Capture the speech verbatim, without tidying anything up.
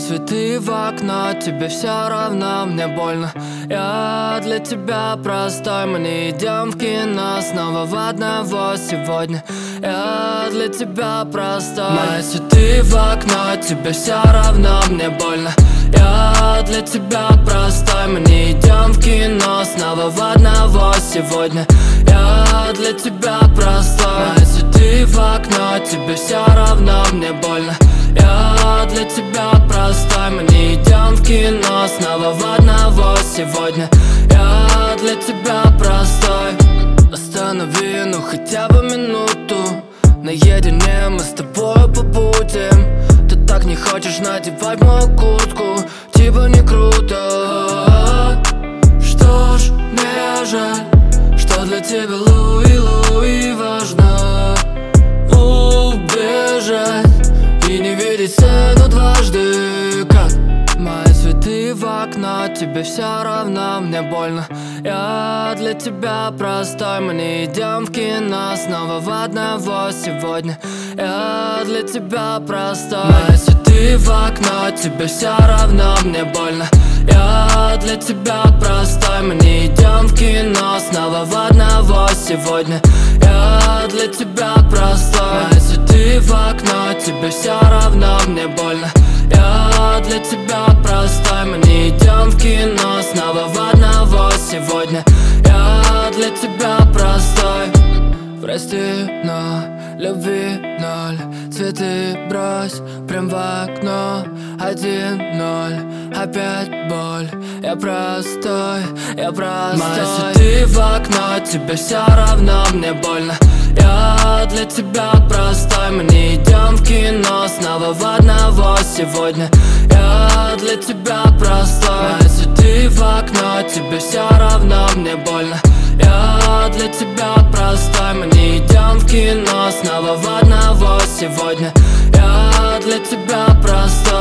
цветы в окно, тебе все равно, мне больно. Я для тебя простой, мы не идем в кино снова в одного сегодня. Я для тебя простой. Мои цветы в окно, тебе все равно, мне больно. Я для тебя простой, мы не идем в кино снова в одного сегодня. Я для тебя простой. Мои цветы в окно, тебе все равно, мне больно. Я для тебя простой, мы не идем в кино снова в одного сегодня. Я для тебя простой. Останови, ну хотя бы минуту. Наедине мы с тобой побудем. Ты так не хочешь надевать мою куртку, типа не круто. Что ж, мне жаль, что для тебя Луи, Луи важно убежать и не видеть цену дважды. Как мои цветы в окно, тебе все равно, мне больно. Я для тебя простой, мы не идем в кино снова в одного сегодня. Я для тебя простой. Мои цветы в окно, тебе все равно, мне больно. Я для тебя простой, мы не идем в кино снова в одного сегодня. Я для тебя простой. Мои цветы в окно, тебе все равно, мне больно. Я для тебя простой, мы не идем в кино снова в одного сегодня. Я для тебя простой. Прости, но любви ноль. Цветы брось прям в окно. Один ноль, опять боль. Я простой, я простой. Мои цветы в окно, тебе все равно, мне больно. Я для тебя простой, мы не идем в кино снова в одного сегодня. Я для тебя простой. Мои цветы в окно, тебе все равно, мне больно. Я для тебя простой, мы не идем в кино снова в одного сегодня. Я для тебя простой.